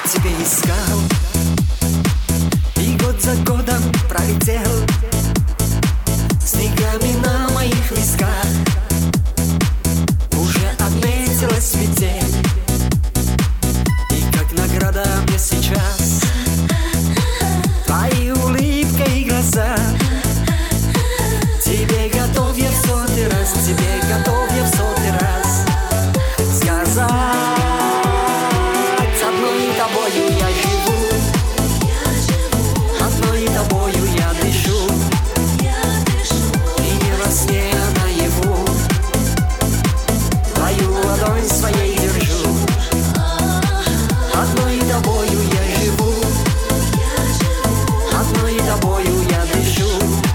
тебя искал, и год за годом пролетел, снегами на моих висках уже отметилась метель. И как награда мне сейчас твои улыбка и глаза. Тебе готов я в сотый раз, тебе готов я в сотый раз сказать: одной тобою я живу, одной тобою я дышу, и не во сне, а наяву твою ладонь своей держу. Одной тобою я живу, одной тобою я дышу,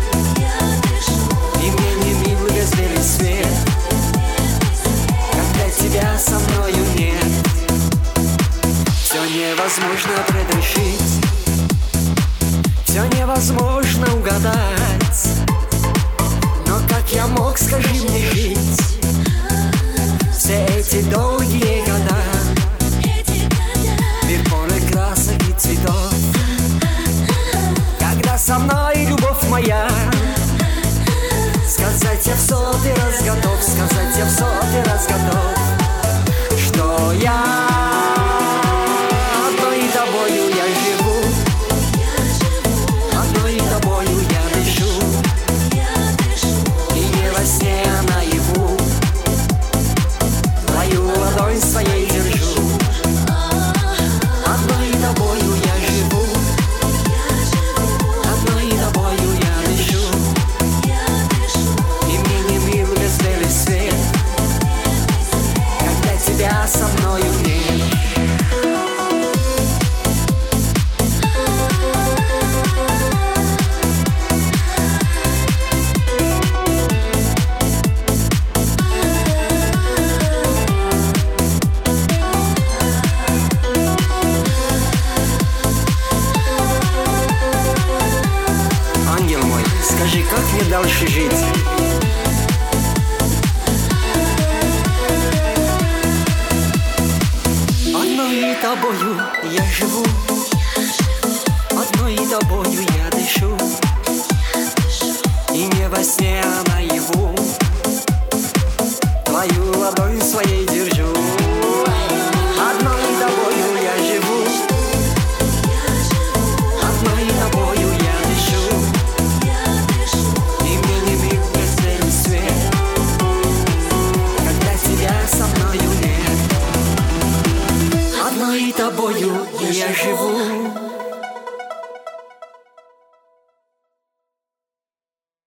и мне не мил безбелый свет, когда тебя со мною нет. Все невозможно предрешить, все невозможно угадать, но как я мог, скажи мне, жить все эти долгие года? Мир полный красок и цветов, когда со мной любовь моя. Сказать я в сотый раз готов, сказать я в сотый раз готов, что я одной тобою я живу, одной тобою я дышу, и не во сне, а наяву твою ладонь своей держу. Одной тобою я живу, одной тобою я дышу, и мне не мил безбелый свет, когда тебя со мною нет. Ангел мой, скажи, как мне дальше жить? Одной тобою я живу, одной тобою я дышу, и не во сне, а наяву твою ладонь своей держу. Одной тобою я живу, одной тобою я дышу, и мне не миг безбелый свет, когда тебя со мною нет. Одной тобою я живу,